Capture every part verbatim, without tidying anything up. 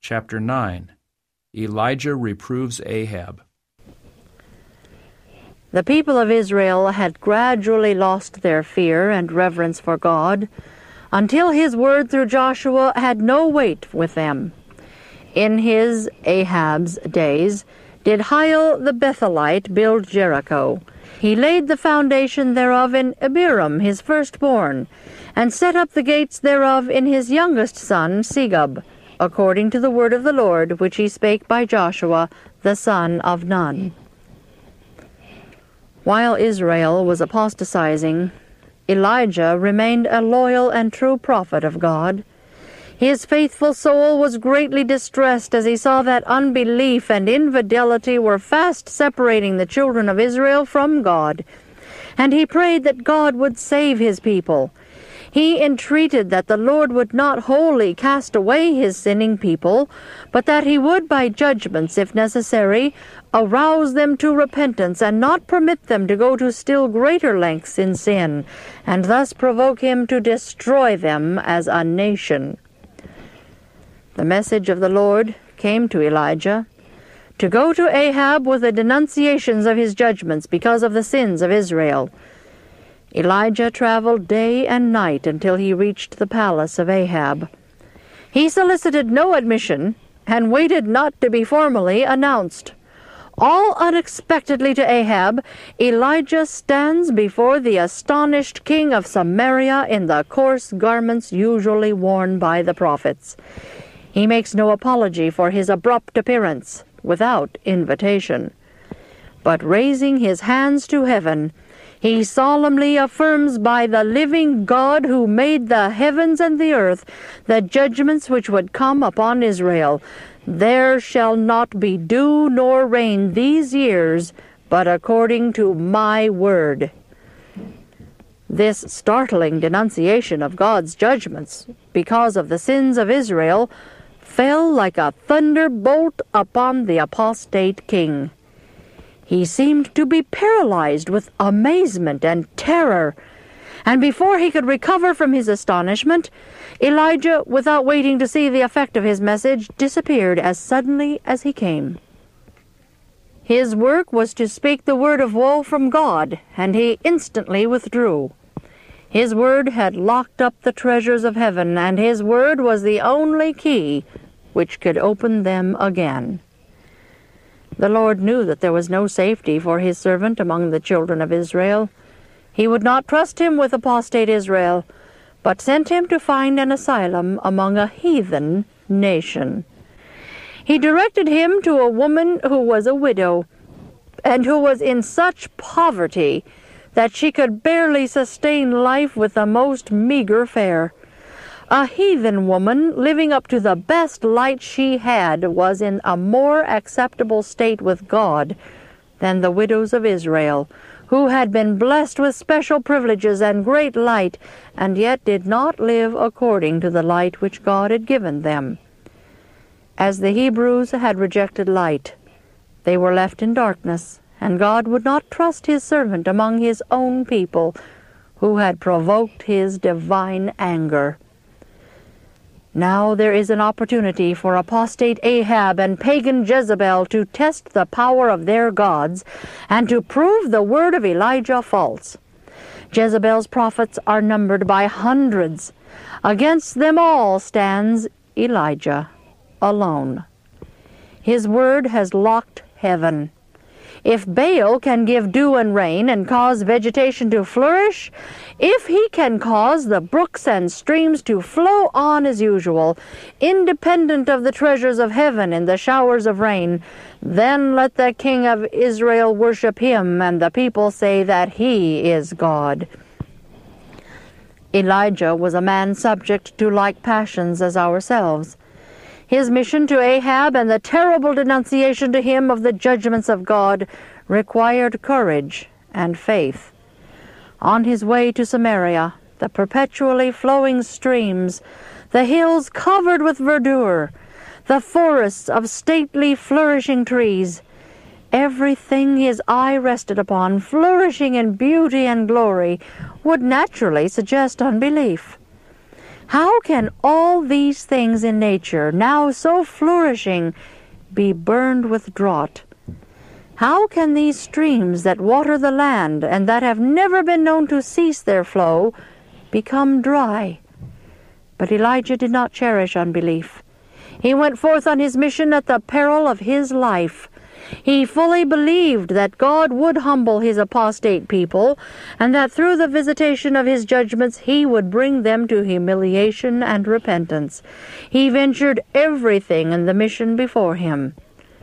Chapter nine. Elijah reproves Ahab. The people of Israel had gradually lost their fear and reverence for God until his word through Joshua had no weight with them. In his, Ahab's, days did Hiel the Bethelite build Jericho. He laid the foundation thereof in Abiram his firstborn, and set up the gates thereof in his youngest son Segub, according to the word of the Lord which he spake by Joshua the son of Nun. While Israel was apostatizing, Elijah remained a loyal and true prophet of God. His faithful soul was greatly distressed as he saw that unbelief and infidelity were fast separating the children of Israel from God, and he prayed that God would save his people. He entreated that the Lord would not wholly cast away his sinning people, but that he would, by judgments, if necessary, arouse them to repentance and not permit them to go to still greater lengths in sin, and thus provoke him to destroy them as a nation. The message of the Lord came to Elijah, to go to Ahab with the denunciations of his judgments because of the sins of Israel. Elijah traveled day and night until he reached the palace of Ahab. He solicited no admission and waited not to be formally announced. All unexpectedly to Ahab, Elijah stands before the astonished king of Samaria in the coarse garments usually worn by the prophets. He makes no apology for his abrupt appearance, without invitation. But raising his hands to heaven, he solemnly affirms by the living God who made the heavens and the earth the judgments which would come upon Israel. There shall not be dew nor rain these years, but according to my word. This startling denunciation of God's judgments because of the sins of Israel fell like a thunderbolt upon the apostate king. He seemed to be paralyzed with amazement and terror, and before he could recover from his astonishment, Elijah, without waiting to see the effect of his message, disappeared as suddenly as he came. His work was to speak the word of woe from God, and he instantly withdrew. His word had locked up the treasures of heaven, and his word was the only key which could open them again. The Lord knew that there was no safety for his servant among the children of Israel. He would not trust him with apostate Israel, but sent him to find an asylum among a heathen nation. He directed him to a woman who was a widow, and who was in such poverty that she could barely sustain life with the most meager fare. A heathen woman, living up to the best light she had, was in a more acceptable state with God than the widows of Israel, who had been blessed with special privileges and great light, and yet did not live according to the light which God had given them. As the Hebrews had rejected light, they were left in darkness, and God would not trust his servant among his own people, who had provoked his divine anger. Now there is an opportunity for apostate Ahab and pagan Jezebel to test the power of their gods and to prove the word of Elijah false. Jezebel's prophets are numbered by hundreds. Against them all stands Elijah alone. His word has locked heaven. If Baal can give dew and rain and cause vegetation to flourish, if he can cause the brooks and streams to flow on as usual, independent of the treasures of heaven and the showers of rain, then let the king of Israel worship him, and the people say that he is God. Elijah was a man subject to like passions as ourselves. His mission to Ahab and the terrible denunciation to him of the judgments of God required courage and faith. On his way to Samaria, the perpetually flowing streams, the hills covered with verdure, the forests of stately flourishing trees, everything his eye rested upon, flourishing in beauty and glory, would naturally suggest unbelief. How can all these things in nature, now so flourishing, be burned with drought? How can these streams that water the land, and that have never been known to cease their flow, become dry? But Elijah did not cherish unbelief. He went forth on his mission at the peril of his life. He fully believed that God would humble his apostate people, and that through the visitation of his judgments he would bring them to humiliation and repentance. He ventured everything in the mission before him.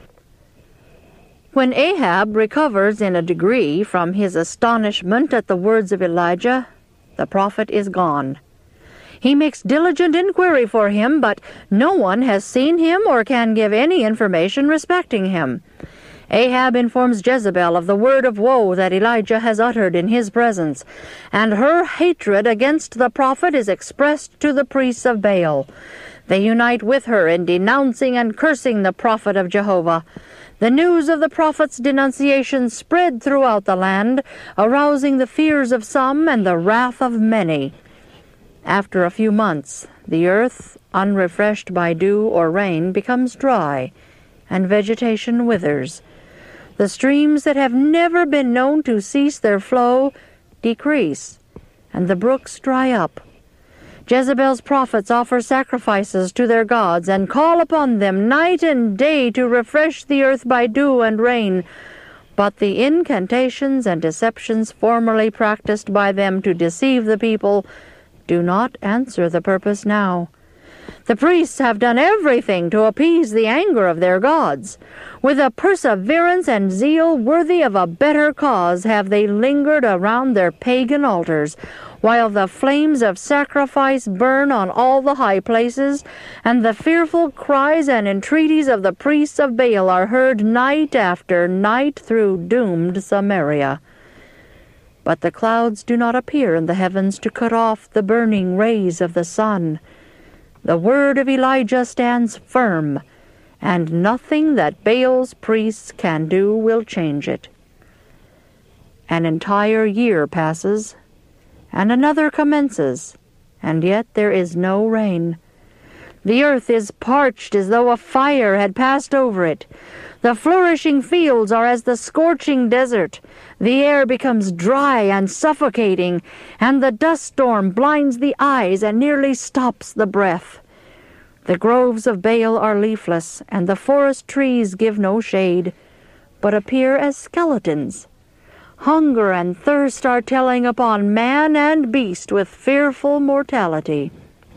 When Ahab recovers in a degree from his astonishment at the words of Elijah, the prophet is gone. He makes diligent inquiry for him, but no one has seen him or can give any information respecting him. Ahab informs Jezebel of the word of woe that Elijah has uttered in his presence, and her hatred against the prophet is expressed to the priests of Baal. They unite with her in denouncing and cursing the prophet of Jehovah. The news of the prophet's denunciation spread throughout the land, arousing the fears of some and the wrath of many. After a few months, the earth, unrefreshed by dew or rain, becomes dry, and vegetation withers. The streams that have never been known to cease their flow decrease, and the brooks dry up. Jezebel's prophets offer sacrifices to their gods and call upon them night and day to refresh the earth by dew and rain. But the incantations and deceptions formerly practiced by them to deceive the people do not answer the purpose now. The priests have done everything to appease the anger of their gods. With a perseverance and zeal worthy of a better cause have they lingered around their pagan altars, while the flames of sacrifice burn on all the high places, and the fearful cries and entreaties of the priests of Baal are heard night after night through doomed Samaria. But the clouds do not appear in the heavens to cut off the burning rays of the sun. The word of Elijah stands firm, and nothing that Baal's priests can do will change it. An entire year passes, and another commences, and yet there is no rain. The earth is parched as though a fire had passed over it. The flourishing fields are as the scorching desert. The air becomes dry and suffocating, and the dust storm blinds the eyes and nearly stops the breath. The groves of Baal are leafless, and the forest trees give no shade, but appear as skeletons. Hunger and thirst are telling upon man and beast with fearful mortality.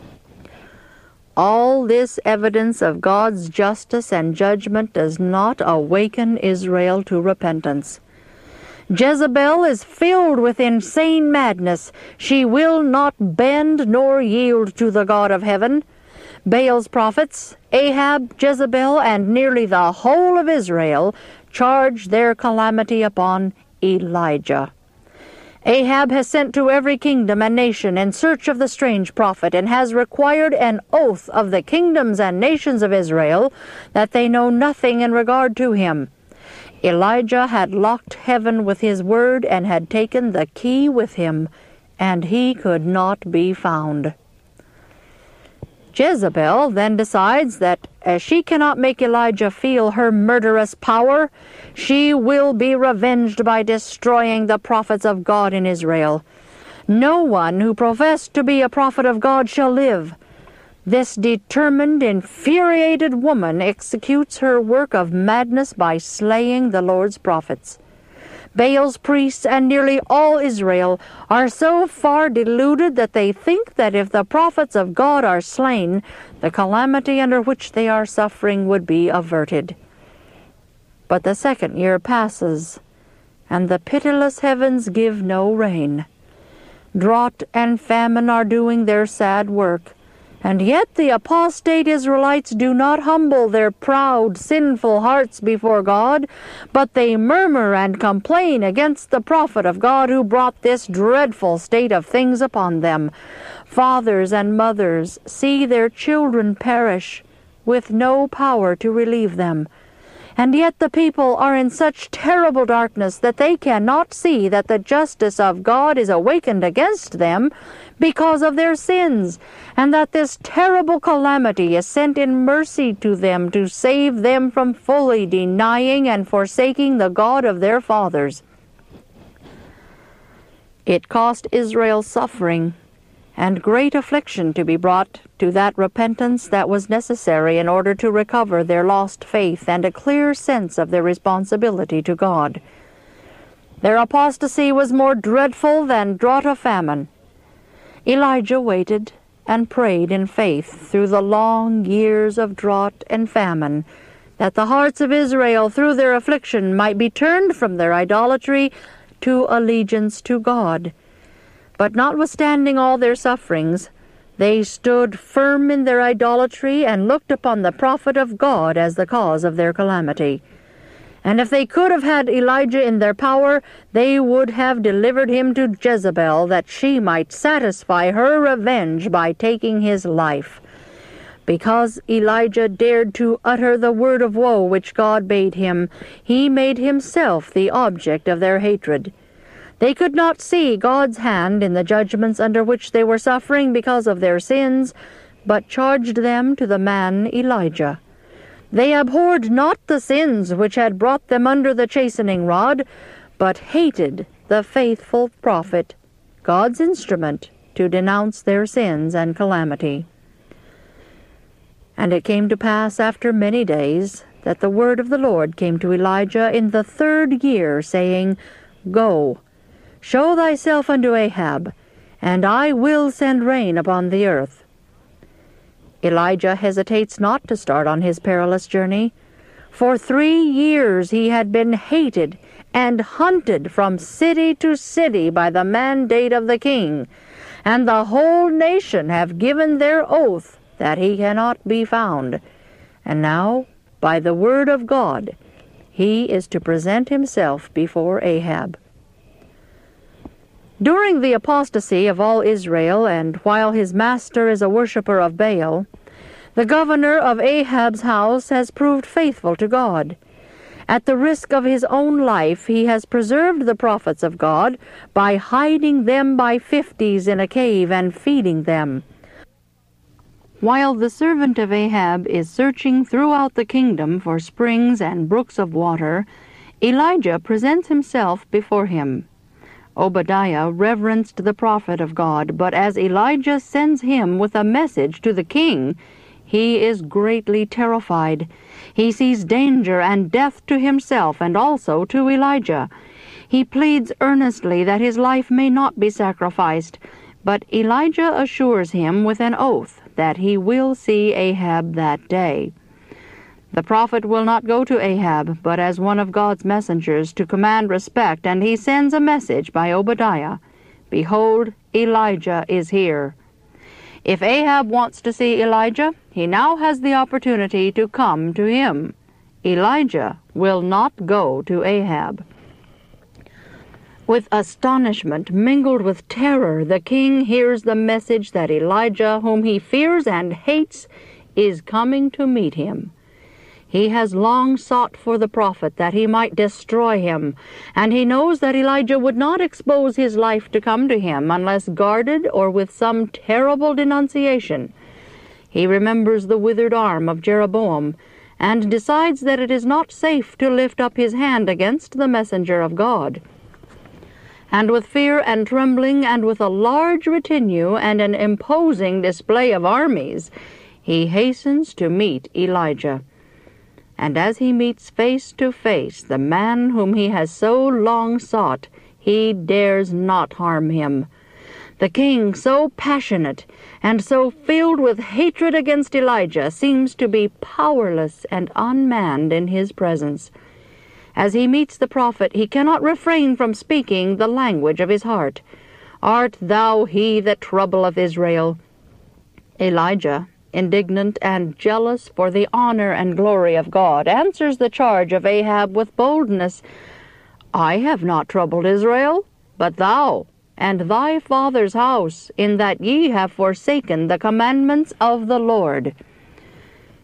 All this evidence of God's justice and judgment does not awaken Israel to repentance. Jezebel is filled with insane madness. She will not bend nor yield to the God of heaven. Baal's prophets, Ahab, Jezebel, and nearly the whole of Israel charge their calamity upon Elijah. Ahab has sent to every kingdom and nation in search of the strange prophet, and has required an oath of the kingdoms and nations of Israel that they know nothing in regard to him. Elijah had locked heaven with his word and had taken the key with him, and he could not be found. Jezebel then decides that as she cannot make Elijah feel her murderous power, she will be revenged by destroying the prophets of God in Israel. No one who professed to be a prophet of God shall live. This determined, infuriated woman executes her work of madness by slaying the Lord's prophets. Baal's priests and nearly all Israel are so far deluded that they think that if the prophets of God are slain, the calamity under which they are suffering would be averted. But the second year passes, and the pitiless heavens give no rain. Drought and famine are doing their sad work, and yet the apostate Israelites do not humble their proud, sinful hearts before God, but they murmur and complain against the prophet of God who brought this dreadful state of things upon them. Fathers and mothers see their children perish, with no power to relieve them. And yet the people are in such terrible darkness that they cannot see that the justice of God is awakened against them because of their sins, and that this terrible calamity is sent in mercy to them to save them from fully denying and forsaking the God of their fathers. It cost Israel suffering and great affliction to be brought to that repentance that was necessary in order to recover their lost faith and a clear sense of their responsibility to God. Their apostasy was more dreadful than drought of famine. Elijah waited and prayed in faith through the long years of drought and famine, that the hearts of Israel through their affliction might be turned from their idolatry to allegiance to God. But notwithstanding all their sufferings, they stood firm in their idolatry and looked upon the prophet of God as the cause of their calamity. And if they could have had Elijah in their power, they would have delivered him to Jezebel, that she might satisfy her revenge by taking his life. Because Elijah dared to utter the word of woe which God bade him, he made himself the object of their hatred. They could not see God's hand in the judgments under which they were suffering because of their sins, but charged them to the man Elijah. They abhorred not the sins which had brought them under the chastening rod, but hated the faithful prophet, God's instrument to denounce their sins and calamity. And it came to pass after many days that the word of the Lord came to Elijah in the third year, saying, Go, show thyself unto Ahab, and I will send rain upon the earth. Elijah hesitates not to start on his perilous journey. For three years he had been hated and hunted from city to city by the mandate of the king, and the whole nation have given their oath that he cannot be found. And now, by the word of God, he is to present himself before Ahab. During the apostasy of all Israel, and while his master is a worshipper of Baal, the governor of Ahab's house has proved faithful to God. At the risk of his own life, he has preserved the prophets of God by hiding them by fifties in a cave and feeding them. While the servant of Ahab is searching throughout the kingdom for springs and brooks of water, Elijah presents himself before him. Obadiah reverenced the prophet of God, but as Elijah sends him with a message to the king, he is greatly terrified. He sees danger and death to himself and also to Elijah. He pleads earnestly that his life may not be sacrificed, but Elijah assures him with an oath that he will see Ahab that day. The prophet will not go to Ahab, but as one of God's messengers to command respect, and he sends a message by Obadiah, Behold, Elijah is here. If Ahab wants to see Elijah, he now has the opportunity to come to him. Elijah will not go to Ahab. With astonishment mingled with terror, the king hears the message that Elijah, whom he fears and hates, is coming to meet him. He has long sought for the prophet that he might destroy him, and he knows that Elijah would not expose his life to come to him unless guarded or with some terrible denunciation. He remembers the withered arm of Jeroboam, and decides that it is not safe to lift up his hand against the messenger of God. And with fear and trembling, and with a large retinue and an imposing display of armies, he hastens to meet Elijah. And as he meets face to face the man whom he has so long sought, he dares not harm him. The king, so passionate and so filled with hatred against Elijah, seems to be powerless and unmanned in his presence. As he meets the prophet, he cannot refrain from speaking the language of his heart. Art thou he that troubleth Israel? Elijah, indignant and jealous for the honor and glory of God, answers the charge of Ahab with boldness, I have not troubled Israel, but thou, and thy father's house, in that ye have forsaken the commandments of the Lord.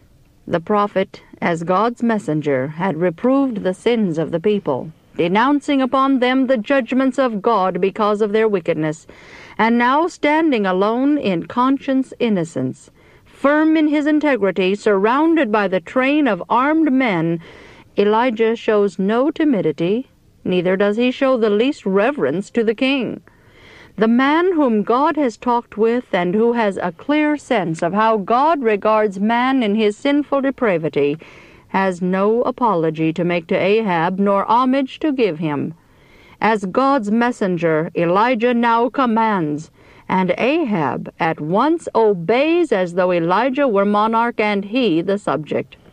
The prophet, as God's messenger, had reproved the sins of the people, denouncing upon them the judgments of God because of their wickedness, and now standing alone in conscience innocence, firm in his integrity, surrounded by the train of armed men, Elijah shows no timidity, neither does he show the least reverence to the king. The man whom God has talked with and who has a clear sense of how God regards man in his sinful depravity has no apology to make to Ahab nor homage to give him. As God's messenger, Elijah now commands, and Ahab at once obeys as though Elijah were monarch and he the subject.